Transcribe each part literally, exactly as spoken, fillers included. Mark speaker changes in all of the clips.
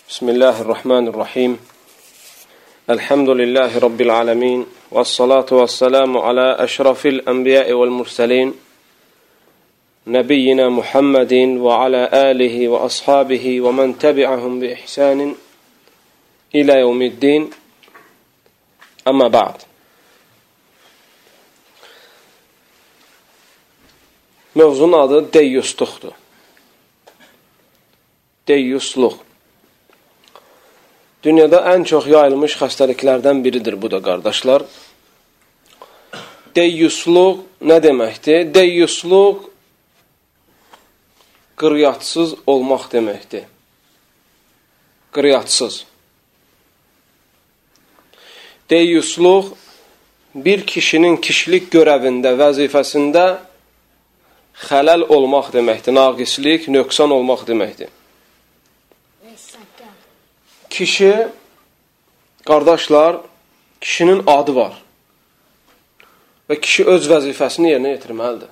Speaker 1: Bismillahirrahmanirrahim. Elhamdülillahi Rabbil alemin. Vessalatu vesselamu ala eşrafil enbiyai vel murselin. Nebiyyina Muhammedin ve ala alihi ve ashabihi ve men tebi'ahum bi ihsanin ila yevmiddin. Amma ba'd. Mövzunun adı deyyusluqdur. Deyyusluq. Dünyada ən çox yayılmış xəstəliklərdən biridir bu da, qardaşlar. Deyyusluq nə deməkdir? Deyyusluq qıryatsız olmaq deməkdir. Qıryatsız. Deyyusluq bir kişinin kişilik görəvində, vəzifəsində xələl olmaq deməkdir. Naqislik, nöqsan olmaq deməkdir. Kişi, qardaşlar, kişinin adı var və kişi öz vəzifəsini yerinə yetirməlidir.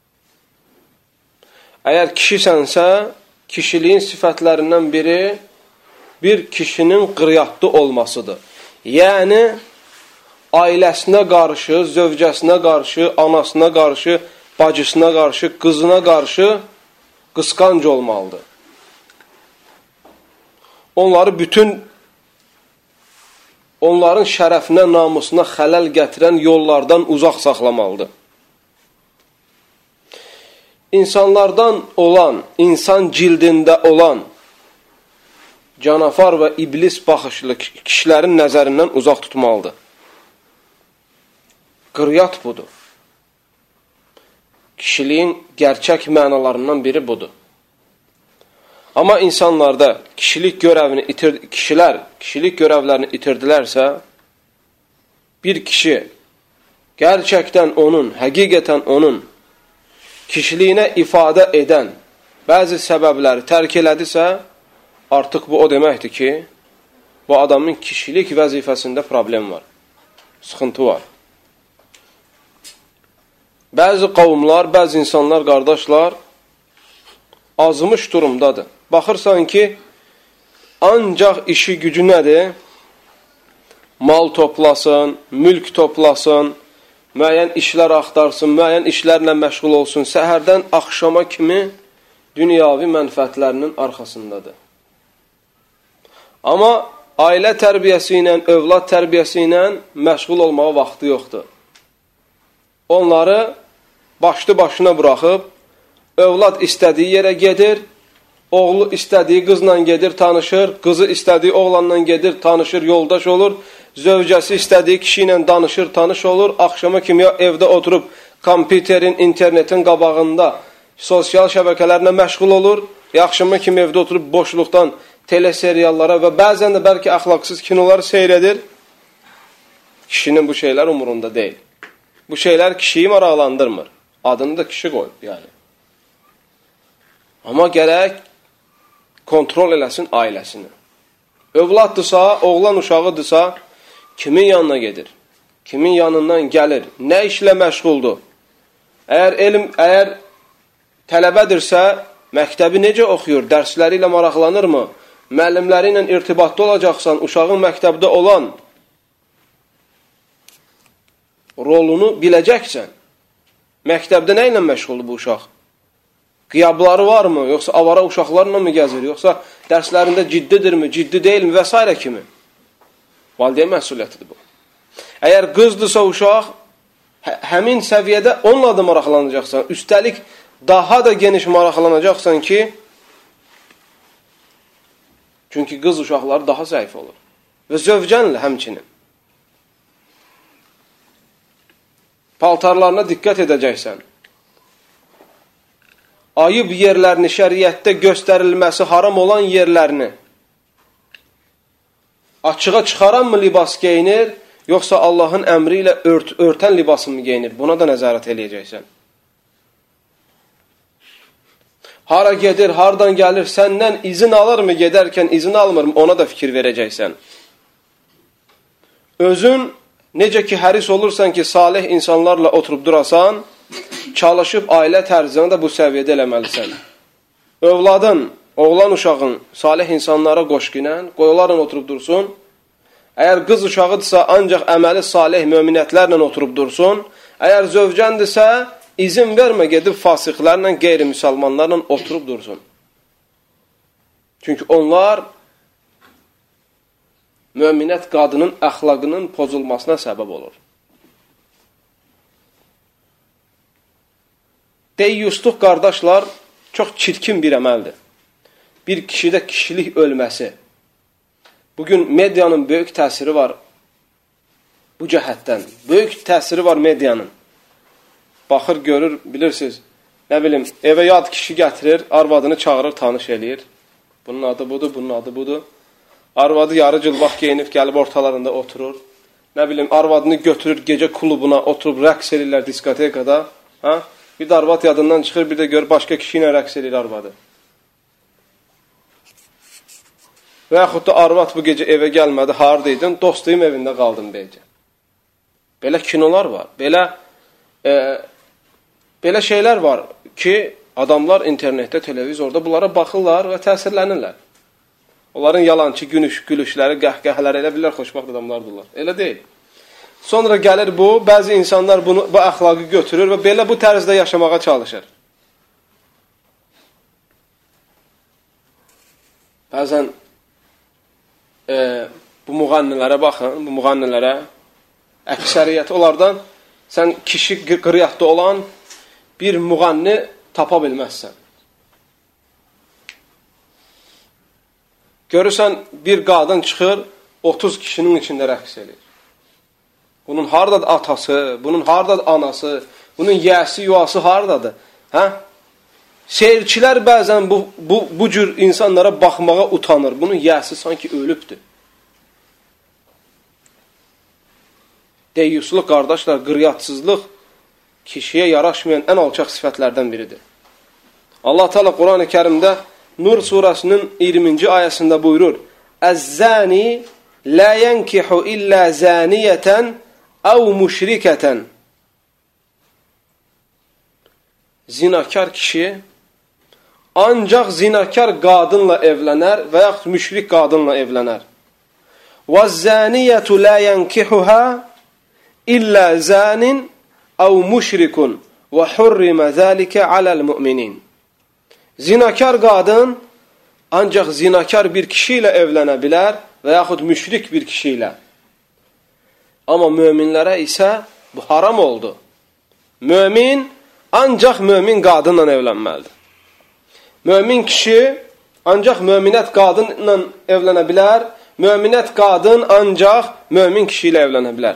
Speaker 1: Əgər kişisənsə, kişiliyin sifətlərindən biri bir kişinin qıryatlı olmasıdır. Yəni, ailəsinə qarşı, zövcəsinə qarşı, anasına qarşı, bacısına qarşı, qızına qarşı qısqanc olmalıdır. Onları bütün, onların şərəfinə, namusuna xələl gətirən yollardan uzaq saxlamalıdır. İnsanlardan olan, insan cildində olan canafar və iblis baxışlı kişilərin nəzərindən uzaq tutmalıdır. Qıryat budur. Kişiliyin gerçək mənalarından biri budur. Amma insanlarda kişilik görəvini itir, kişilər kişilik görəvlərini itirdilərsə, bir kişi gerçəkdən onun, həqiqətən onun kişiliyinə ifadə edən bəzi səbəbləri tərk elədisə, artıq bu o deməkdir ki, bu adamın kişilik vəzifəsində problem var, sıxıntı var. Bəzi qavmlar, bəzi insanlar, qardaşlar, azmış durumdadır. Baxırsan ki, ancaq işi gücü nədir? Mal toplasın, mülk toplasın, müəyyən işlər axtarsın, müəyyən işlərlə məşğul olsun. Səhərdən axşama kimi dünyavi mənfəətlərinin arxasındadır. Amma ailə tərbiyəsi ilə, övlad tərbiyəsi ilə məşğul olmağa vaxtı yoxdur. Onları başlı başına buraxıb, övlad istədiyi yerə gedir, oğlu istədiyi qızla gedir, tanışır, qızı istədiyi oğlanla gedir, tanışır, yoldaş olur, zövcəsi istədiyi kişi ilə danışır, tanış olur, axşama kimi evdə oturub, kompüterin, internetin qabağında sosial şəbəkələrlə məşğul olur, axşama kimi evdə oturub boşluqdan teleseriallara və bəzən də bəlkə əxlaqsız kinoları seyr edir. Kişinin bu şeylər umurunda deyil. Bu şeylər kişiyi maraqlandırmır. Adını da kişi qoyub, yəni. Amma gərək kontrol eləsin ailəsini. Övladdırsa, oğlan uşağıdırsa, kimin yanına gedir? Kimin yanından gəlir? Nə işlə məşğuldur? Əgər elm, əgər tələbədirsə, məktəbi necə oxuyur? Dərsləri ilə maraqlanırmı? Müəllimləri ilə irtibatda olacaqsan, uşağın məktəbdə olan rolunu biləcəksən. Məktəbdə nə ilə məşğuldur bu uşaq? Qiyabları varmı? Yoxsa avara uşaqlarla mı gəzir? Yoxsa dərslərində ciddidirmi, ciddi deyilmi və s. kimi? Valideyn məsuliyyətidir bu. Əgər qızdırsa uşaq, hə həmin səviyyədə onunla da maraqlanacaqsan. Üstəlik daha da geniş maraqlanacaqsan ki, çünki qız uşaqları daha zəif olur. Və zövcənlə həmçinin. Paltarlarına diqqət edəcəksən. Ayıb yerlərini, şəriətdə göstərilməsi haram olan yerlərini açığa çıxaran mı libas geyinir, yoxsa Allahın əmri ilə ört, örtən libası mı geyinir? Buna da nəzarət eləyəcəksən. Hara gedir, hardan gəlir, səndən izin alır mı, gedərkən izin almır mı, ona da fikir verəcəksən. Özün, necə ki həris olursan ki, salih insanlarla oturub durasan, çalışıb ailə tərzinə də bu səviyyədə eləməlisən. Övladın oğlan uşağın salih insanlara qoşqinən, qoyularla oturub dursun. Əgər qız uşağıdırsa, ancaq əməli salih möminətlərlə oturub dursun. Əgər zövcəndirsə, izin vermə gedib fasiqlərlə, qeyri-müsəlmanlarla oturub dursun. Çünki onlar möminət qadının əxlaqının pozulmasına səbəb olur. Deyyusluq, qardaşlar, çox çirkin bir əməldir. Bir kişidə kişilik ölməsi. Bugün medianın böyük təsiri var bu cəhətdən. Böyük təsiri var medianın. Baxır, görür, bilirsiniz, nə bilim, evə yad kişi gətirir, arvadını çağırır, tanış eləyir. Bunun adı budur, bunun adı budur. Arvadı yarı cılbaq geyinib, gəlib ortalarında oturur. Nə bilim, arvadını götürür, gecə klubuna oturub rəqs eləyirlər diskotekada. Ha? Bir də arvad yadından çıxır, bir də gör, başqa kişi ilə rəqs eləyir arvadı. Və yaxud da arvad bu gecə evə gəlmədi, hardaydın, dostuyum evində qaldım beycə. Belə kinolar var, belə e, belə şeylər var ki, adamlar internetdə, televizorda bunlara baxırlar və təsirlənirlər. Onların yalancı gülüş, gülüşləri, qəhqəhələri elə bilirlər, xoşbaxt adamlardırlar. Elə deyil. Sonra gəlir bu, bəzi insanlar bunu, bu əxlaqı götürür və belə bu tərzdə yaşamağa çalışır. Bəzən e, bu müğənnilərə baxın, bu müğənnilərə əksəriyyət onlardan sən kişi qıryatda olan bir müğənni tapa bilməzsən. Görürsən, bir qadın çıxır, otuz kişinin içində rəqs edir. Bunun haradadır atası, bunun haradadır anası, bunun yəsi, yuvası haradadır? Hə? Seyirçilər bəzən bu, bu, bu cür insanlara baxmağa utanır. Bunun yəsi sanki ölübdür. Deyyusluq, qardaşlar, qıryatsızlıq kişiyə yaraşmayan ən alçaq sifətlərdən biridir. Allah Teala Quran-ı Kərimdə Nur surasının iyirminci ayəsində buyurur: "Əz-zani la yankihu illa zaniyatan aw mushrikatan." Zinakar kişi ancaq zinakar qadınla evlənər və yaxud müşrik qadınla evlənər. "Vəz-zaniyatu la yankihuha illa zanin aw mushrikun və hurrima zalika alal mu'minin." Zinakar qadın ancaq zinakar bir kişi ilə evlənə bilər və yaxud müşrik bir kişi ilə. Amma möminlərə isə bu haram oldu. Mömin ancaq mömin qadınla evlənməlidir. Mömin kişi ancaq möminət qadınla evlənə bilər, möminət qadın ancaq mömin kişi ilə evlənə bilər.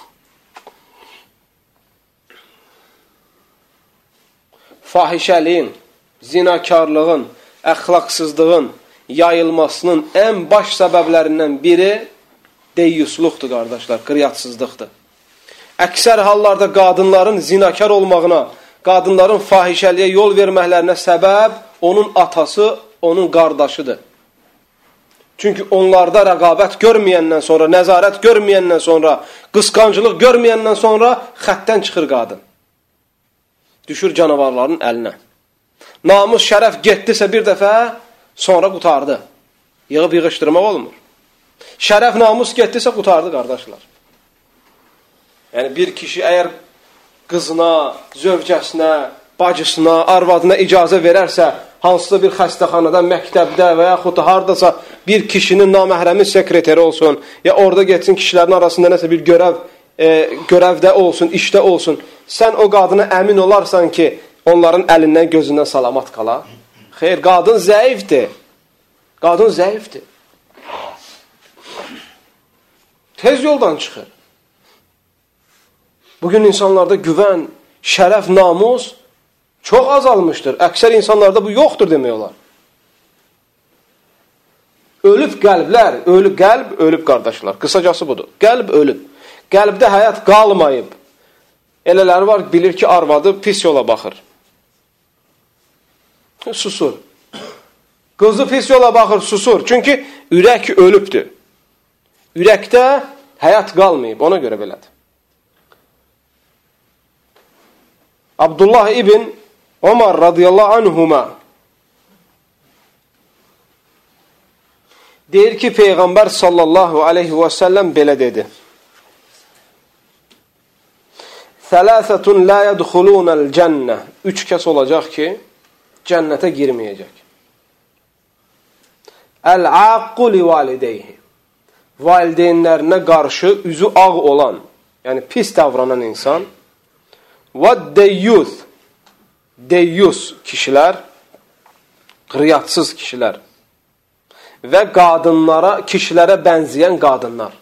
Speaker 1: Fahişəliyin, zinakarlığın, əxlaqsızlığın yayılmasının ən baş səbəblərindən biri deyyusluqdur, qardaşlar, qıryatsızlıqdır. Əksər hallarda qadınların zinakar olmağına, qadınların fahişəliyə yol verməklərinə səbəb onun atası, onun qardaşıdır. Çünki onlarda rəqabət görməyəndən sonra, nəzarət görməyəndən sonra, qısqancılıq görməyəndən sonra xəttdən çıxır qadın. Düşür canavarların əlinə. Namus, şərəf getdisə bir dəfə, sonra qutardı. Yığıb yığışdırmaq olmur. Şərəf, namus getdisə qutardı, qardaşlar. Yəni, bir kişi əgər qızına, zövcəsinə, bacısına, arvadına icazə verərsə, hansısa bir xəstəxanada, məktəbdə və yaxud da haradasa bir kişinin naməhrəmi sekreteri olsun, ya orada getsin kişilərin arasında nəsə bir görəv, e, görəvdə olsun, işdə olsun, sən o qadına əmin olarsan ki, onların əlindən, gözündən salamat qala. Xeyr, qadın zəifdir. Qadın zəifdir. Tez yoldan çıxır. Bugün insanlarda güvən, şərəf, namus çox azalmışdır. Əksər insanlarda bu yoxdur demək olar. Ölüb qəlblər, ölüb qəlb, ölüb qardaşlar. Qısacası budur. Qəlb ölüb. Qəlbdə həyat qalmayıb. Elələri var, bilir ki, arvadı pis yola baxır. Susur. Qızı pis yola baxır, susur. Çünki ürək ölübdür. Ürəkdə həyat qalmayıb, ona görə belədir. Abdullah ibn Ömər radiyallahu anhuma Deyir ki, Peyğəmbər sallallahu aleyhi və səlləm belə dedi. Thələthətun la yədxulunəl cənnə. Üç kəs olacaq ki, cənnətə girməyəcək. Əl-aqu li valideyhi. Valideynlərinə qarşı üzü ağ olan, yəni pis davranan insan. Və deyyuth. Deyyus kişilər, qriyatsız kişilər. Və qadınlara, kişilərə bənzəyən qadınlar.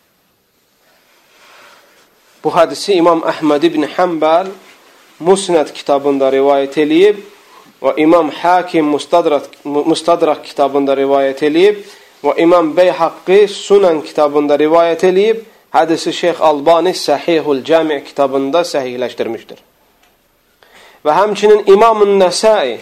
Speaker 1: Bu hadisi İmam Əhməd ibn Həmbəl Musnəd kitabında rivayət eləyib və İmam Hakim Mustadrak, Mustadrak kitabında rivayət eləyib və İmam Beyhaqqi Sunan kitabında rivayət eləyib. Hadisi Şeyx Albani Səhihul Cami kitabında səhihləşdirmişdir. Və həmçinin İmam-ın Nəsai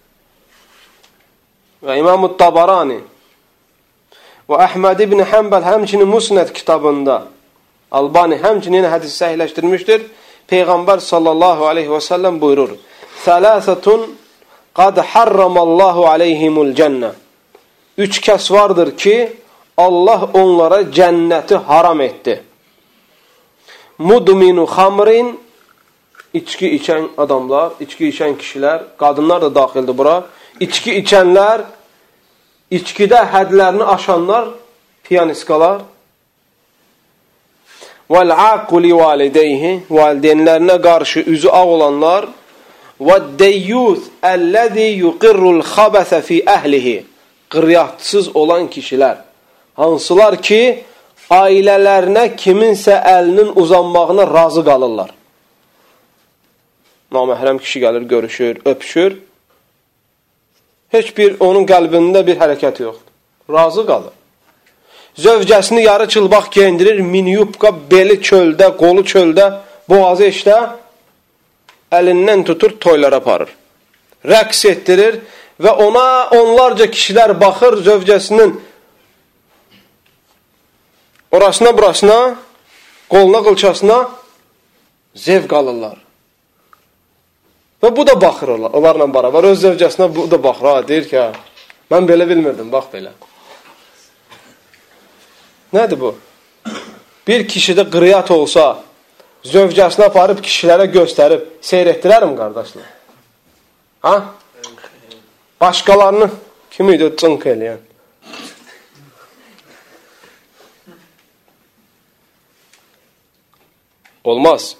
Speaker 1: və İmam-ı Tabarani və Əhməd ibn Həmbəl həmçinin Musnəd kitabında Albani həmçinin hədisi səhihləşdirmişdir. Peyğəmbər sallallahu aleyhi və səlləm buyurur. Thələthətun qad harramallahu aleyhimul cənnə. Üç kəs vardır ki, Allah onlara cənnəti haram etdi. Mudminu xamrin, içki içən adamlar, içki içən kişilər, qadınlar da daxildir bura. İçki içənlər, içkidə hədlərini aşanlar, piyaniskalar. Vəl-aqu li valideyhi, valideynlərinə qarşı üzü ağ olanlar. Və-deyyuth əlləzi yuqirrul xabəsə fi əhlihi, qıryatsız olan kişilər. Hansılar ki, ailələrinə kiminsə əlinin uzanmağına razı qalırlar. Naməhrəm kişi gəlir, görüşür, öpüşür. Heç bir onun qəlbində bir hərəkət yoxdur. Razı qalır. Zövcəsini yarı çılbaq geyindirir, miniyubqa, beli çöldə, qolu çöldə, boğazı işdə, əlindən tutur, toylara aparır. Rəqs etdirir və ona onlarca kişilər baxır, zövcəsinin orasına, burasına, qoluna, qılçasına zevq alırlar. Və bu da baxır onlarla beraber, öz zövcəsinə bu da baxır, ha, deyir ki, mən belə bilmirdim, bax belə. Nədir bu? Bir kişidə qriyyat olsa, zövcəsini aparıb kişilərə göstərib, seyr etdirərim, qardaşlar. Ha? Başqalarını, kim idi cınq eləyən? Olmaz.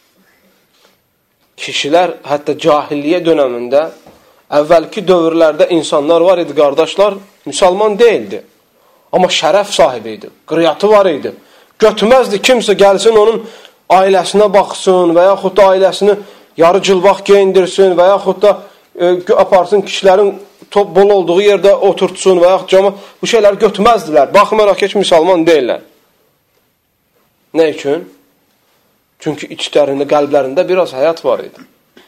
Speaker 1: Kişilər, hətta cahiliyyə dönəmində, əvvəlki dövrlərdə insanlar var idi, qardaşlar, müsəlman deyildi. Amma şərəf sahibi idi, qriyyatı var idi. Götürməzdi kimsə gəlsin onun ailəsinə baxsın və yaxud da ailəsini yarı cılbaq geyindirsin və yaxud da e, aparsın kişilərin top bol olduğu yerdə oturtsun və yaxud cama bu şeyləri götürməzdilər. Baxmayaraq heç müsəlman deyirlər. Nə üçün? Çünki içlərində, qəlblərində biraz həyat var idi.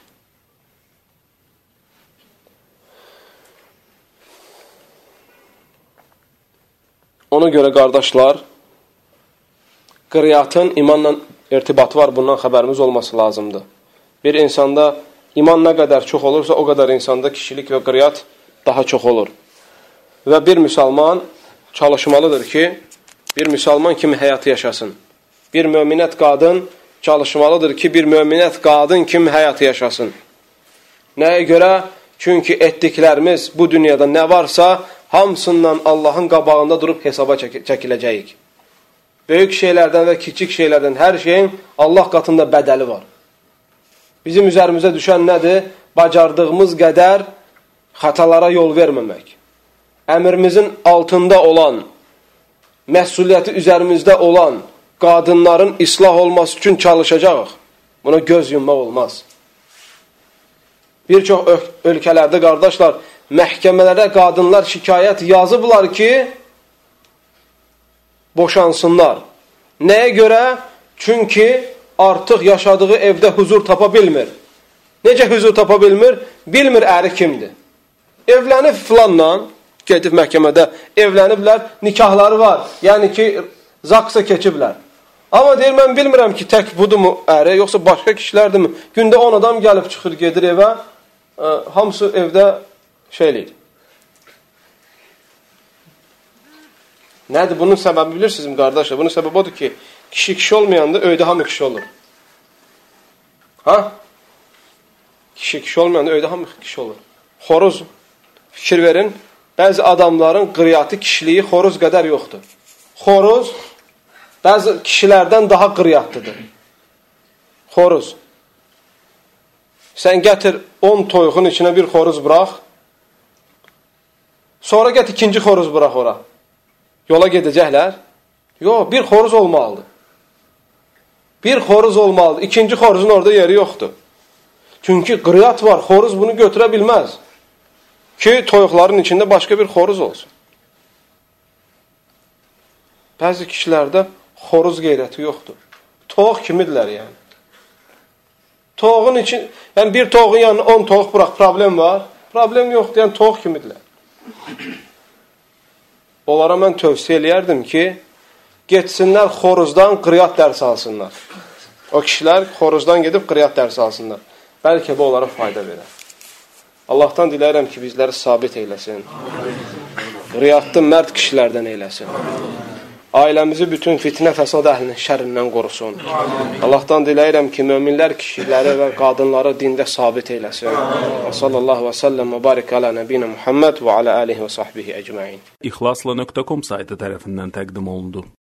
Speaker 1: Ona görə qardaşlar, qriyyatın imanla irtibatı var, bundan xəbərimiz olması lazımdır. Bir insanda iman nə qədər çox olursa, o qədər insanda kişilik və qriyyat daha çox olur. Və bir müsəlman çalışmalıdır ki, bir müsəlman kimi həyatı yaşasın. Bir möminət qadın çalışmalıdır ki, bir möminət qadın kimi həyatı yaşasın. Nəyə görə? Çünki etdiklərimiz bu dünyada nə varsa, hamısından Allahın qabağında durub hesaba çəkiləcəyik. Böyük şeylərdən və kiçik şeylərdən hər şeyin Allah qatında bədəli var. Bizim üzərimizə düşən nədir? Bacardığımız qədər xatalara yol verməmək. Əmrimizin altında olan, məsuliyyəti üzərimizdə olan qadınların islah olması üçün çalışacağıq. Buna göz yummaq olmaz. Bir çox ölkələrdə, qardaşlar, məhkəmələrə qadınlar şikayət yazıblar ki, boşansınlar. Nəyə görə? Çünki artıq yaşadığı evdə huzur tapa bilmir. Necə huzur tapa bilmir? Bilmir əri kimdir. Evlənib filanla, gedib məhkəmədə evləniblər, nikahları var. Yəni ki, zaksa keçiblər. Amma deyir, mən bilmirəm ki, tək budur mu əri, yoxsa başqa kişilərdir mi? Gündə on adam gəlib çıxır, gedir evə, hamısı evdə şey eləyir. Nədir bunun səbəbi bilirsinizmi qardaşlar? Bunun səbəbi odur ki, kişi kişi olmayanda öydə hamı kişi olur. Ha? Kişi kişi olmayanda öydə hamı kişi olur. Xoruz, fikir verin, bəzi adamların qıryatı kişiliyi xoruz qədər yoxdur. Xoruz bəzi kişilərdən daha qıryatlıdır. Xoruz. Sən gətir on toyuğun içinə bir xoruz bırax, sonra get ikinci xoruz bırax ora. Yola gedəcəklər. Yox, bir xoruz olmalıdır. Bir xoruz olmalıdır. İkinci xoruzun orada yeri yoxdur. Çünki qıryat var, xoruz bunu götürə bilməz. Ki, toyuqların içində başqa bir xoruz olsun. Bəzi kişilərdə xoruz qeyrəti yoxdur. Toyuq kimidirlər yəni. Toyuğun için, yəni bir toyuğun yanına on toyuq bırax, problem var. Problem yoxdur, yəni toyuq kimidirlər. Onlara mən tövsiyə eləyərdim ki, getsinlər xoruzdan qıryat dərs alsınlar. O kişilər xoruzdan gedib qıryat dərs alsınlar. Bəlkə bu onlara fayda verər. Allahdan diləyirəm ki, bizləri sabit eyləsin. Qıryatlı mərd kişilərdən eyləsin. Ailəmizi bütün fitnə fəsad əhlinin şərrindən qorusun. Allahdan diləyirəm ki, möminlər kişiləri və qadınları dində sabit eyləsin. Və sallallahu və səlləm və barik alə nəbiyyə Muhammed və alə alihi və sahbihi əcməin.
Speaker 2: İxlasla nöqtə com saytı tərəfindən təqdim olundu.